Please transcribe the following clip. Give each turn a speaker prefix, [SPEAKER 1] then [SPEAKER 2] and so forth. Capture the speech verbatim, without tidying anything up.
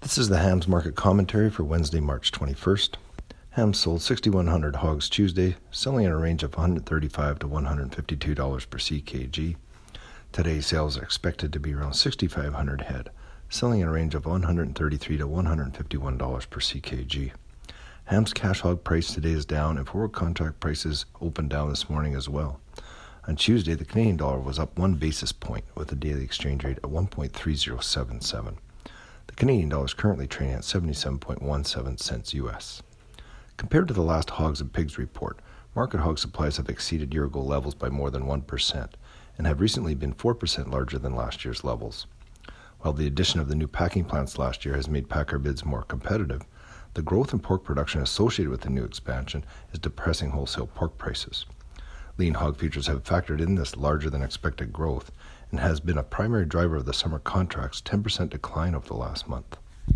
[SPEAKER 1] This is the hams market commentary for Wednesday, March twenty-first. Hams sold six thousand one hundred hogs Tuesday, selling in a range of one hundred thirty-five to one hundred fifty-two dollars per C K G. Today's sales are expected to be around six thousand five hundred head, selling in a range of one hundred thirty-three to one hundred fifty-one dollars per C K G. Hams cash hog price today is down, and forward contract prices opened down this morning as well. On Tuesday, the Canadian dollar was up one basis point with the daily exchange rate at one point three zero seven seven. The Canadian dollar is currently trading at seventy-seven point one seven cents U S. Compared to the last Hogs and Pigs report, market hog supplies have exceeded year-ago levels by more than one percent and have recently been four percent larger than last year's levels. While the addition of the new packing plants last year has made packer bids more competitive, the growth in pork production associated with the new expansion is depressing wholesale pork prices. Lean hog futures have factored in this larger than expected growth and has been a primary driver of the summer contract's ten percent decline over the last month.